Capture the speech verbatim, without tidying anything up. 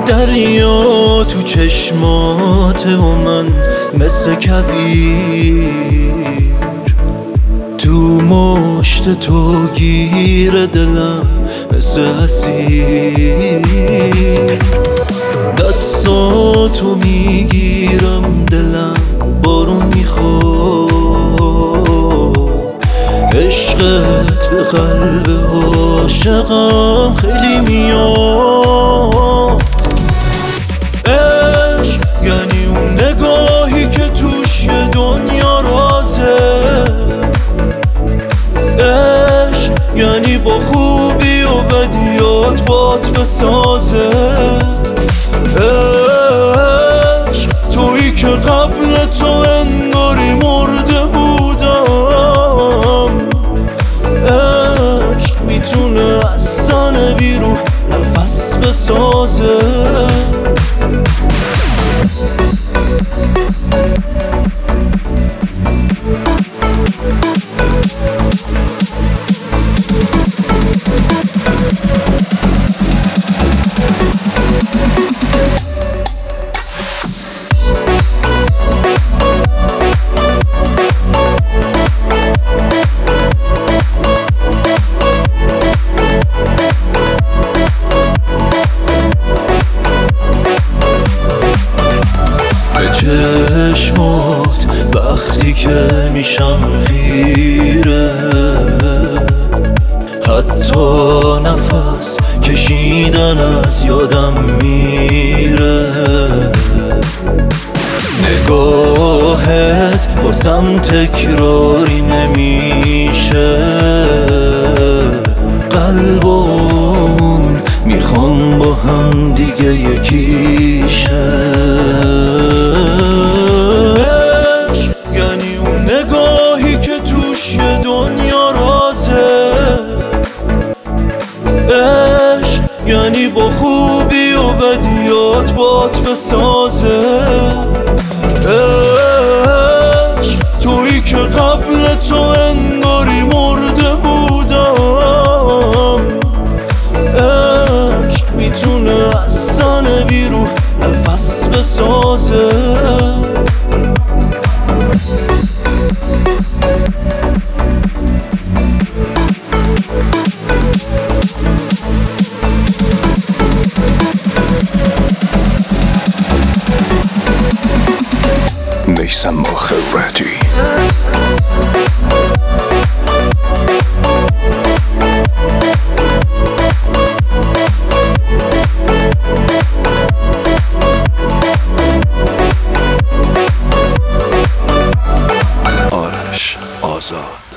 دریا تو چشمات و من مثل کویر، تو مشت تو گیر دلم مثل اسیر. دستاتو میگیرم دلم بارون میخواد، عشقت به قلب عاشقم خیلی میاد. عشق یعنی اون نگاهی که توش یه دنیا رازه، عشق یعنی با خوبی و بدیات بات بسازه. عشق تویی که قبل تو انگاری مرده بودم، عشق میتونه از تن بیرون نفس بسازه. چشمات وقتی که میشم خیره، حتی نفس کشیدن از یادم میره. نگاهت واسم تکراری نمیشه، قلبمون میخوام با هم دیگه یکیشه. نگاهی که توش یه دنیا رازه، عشق یعنی با خوبی و بدیات بات بسازه. عشق تویی که قبل تو انگاری مرده بودم، عشق میتونه از تن بیرون نفس بسازه. میثم مخرتی آرش آزاد.